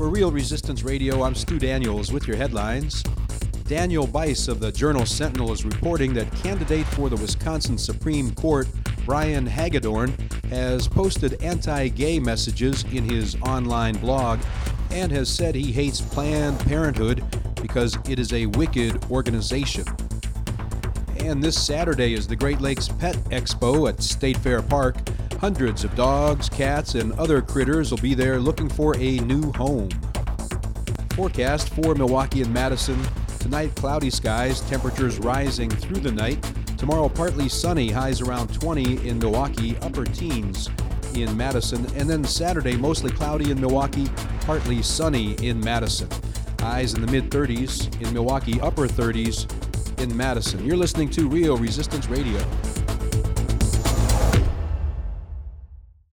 Real Resistance Radio, I'm Stu Daniels with your headlines. Daniel Bice of the Journal-Sentinel is reporting that candidate for the Wisconsin Supreme Court, Brian Hagedorn, has posted anti-gay messages in his online blog and has said he hates Planned Parenthood because it is a wicked organization. And this Saturday is the Great Lakes Pet Expo at State Fair Park. Hundreds of dogs, cats, and other critters will be there looking for a new home. Forecast for Milwaukee and Madison. Tonight, cloudy skies, temperatures rising through the night. Tomorrow, partly sunny, highs around 20 in Milwaukee, upper teens in Madison. And then Saturday, mostly cloudy in Milwaukee, partly sunny in Madison. Highs in the mid-30s in Milwaukee, upper 30s in Madison. You're listening to Real Resistance Radio.